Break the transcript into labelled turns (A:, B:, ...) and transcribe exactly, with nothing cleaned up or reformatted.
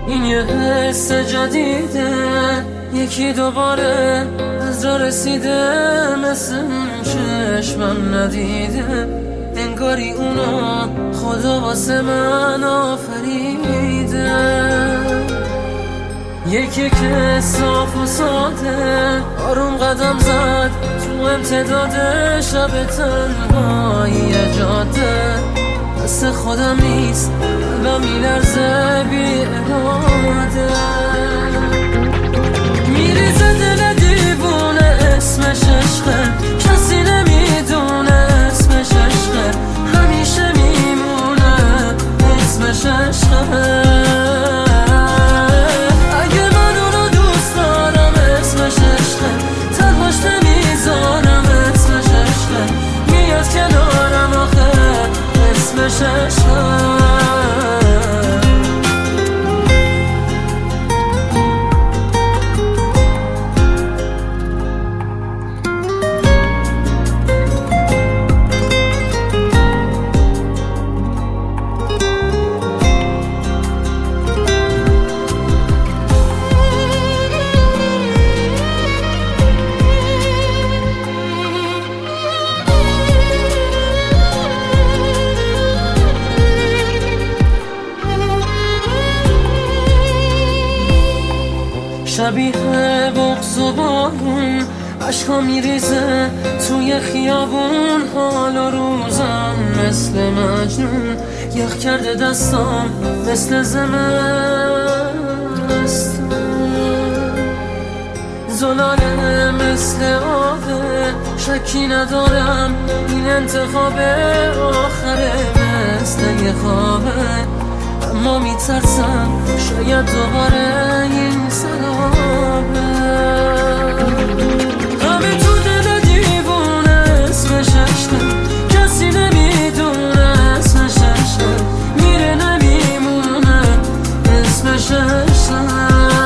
A: این یه حس جدیده، یکی دوباره از جا رسیده، مثل اون چشمم ندیده، انگاری اونا خدا واسه من آفریده. یکی که صاف و ساده آروم قدم زد تو امتداد شب تنهایی جاده، مثل خودم نیست قلبم میلرزه بی اراده، میریزه دل دیوونه اسمش عشقه، کسی نمیدونه اسمش عشقه، همیشه میمونه اسمش عشقه. شبیه بغض و بارون عشقا میریزه توی خیابون، حال و روزم مثل مجنون، یخ کرده دستام مثل زمستون، زلاله مثل آبه، شکی ندارم این انتخاب آخره، مثل یه خوابه اما میترسم شاید دوباره این سلامه، همه تو دل دیوونه اسمش عشقه، کسی نمیدونه اسمش عشقه، میره نمیمونه اسمش عشقه.